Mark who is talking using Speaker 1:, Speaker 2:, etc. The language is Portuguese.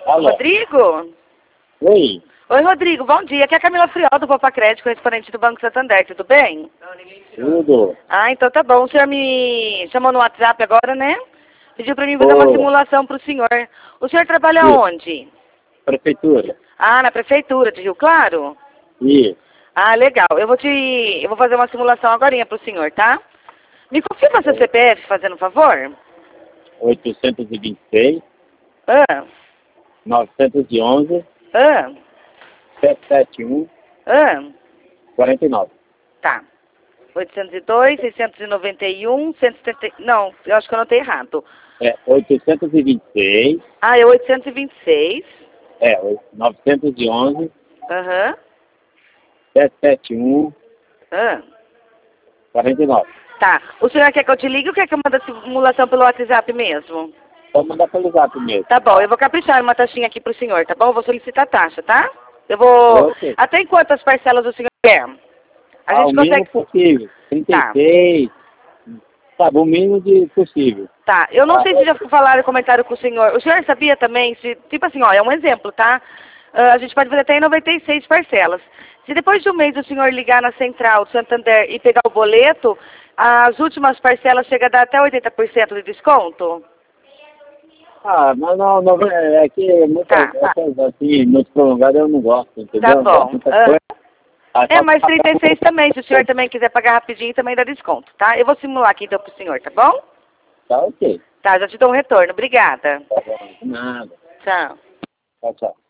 Speaker 1: Alô?
Speaker 2: Rodrigo?
Speaker 1: Oi.
Speaker 2: Oi, Rodrigo, bom dia. Aqui é a Camila Friol do Poupa Crédito, correspondente do Banco Santander, tudo bem?
Speaker 1: Tudo.
Speaker 2: Ah, então tá bom. O senhor me chamou no WhatsApp agora, né? Pediu pra mim fazer uma
Speaker 1: Boa.
Speaker 2: simulação pro senhor. O senhor trabalha
Speaker 1: Isso.
Speaker 2: onde?
Speaker 1: Prefeitura.
Speaker 2: Ah, na prefeitura de Rio Claro?
Speaker 1: Isso.
Speaker 2: Ah, legal. Eu vou fazer uma simulação agorinha pro senhor, tá? Me confirma seu CPF, fazendo um favor?
Speaker 1: 826,
Speaker 2: Ah,
Speaker 1: 911,
Speaker 2: ah,
Speaker 1: 771,
Speaker 2: ah.
Speaker 1: 49.
Speaker 2: Tá. 802, 691, 170... Não, eu acho que eu anotei errado.
Speaker 1: É 826,
Speaker 2: Ah, é 826.
Speaker 1: 911,
Speaker 2: Aham.
Speaker 1: 771,
Speaker 2: Ah.
Speaker 1: 49.
Speaker 2: Tá. O senhor quer que eu te ligue ou quer que eu mande a simulação pelo WhatsApp mesmo?
Speaker 1: Pode mandar pelo zap mesmo.
Speaker 2: Tá bom, eu vou caprichar uma taxinha aqui pro senhor, tá bom? Eu vou solicitar a taxa, tá? Eu vou...
Speaker 1: Ok.
Speaker 2: Até em quantas parcelas o senhor quer? A
Speaker 1: Ao
Speaker 2: gente
Speaker 1: mínimo
Speaker 2: consegue...
Speaker 1: possível. 36, sabe, o mínimo possível.
Speaker 2: Tá, eu não sei se já falaram, comentaram com o senhor. O senhor sabia também, se, tipo assim, ó, é um exemplo, tá? A gente pode fazer até em 96 parcelas. Se depois de um mês o senhor ligar na central do Santander e pegar o boleto, as últimas parcelas chegam a dar até 80% de desconto?
Speaker 1: Ah, mas não, é que muitas
Speaker 2: Tá.
Speaker 1: essas assim, muito prolongadas eu não gosto, entendeu?
Speaker 2: Tá bom.
Speaker 1: Muita coisa.
Speaker 2: É, mas 36 também, se o senhor também quiser pagar rapidinho, também dá desconto, tá? Eu vou simular aqui então pro senhor, tá bom?
Speaker 1: Tá ok.
Speaker 2: Tá, já te dou um retorno. Obrigada.
Speaker 1: Tá bom. Nada.
Speaker 2: Tchau.
Speaker 1: Tchau, tchau.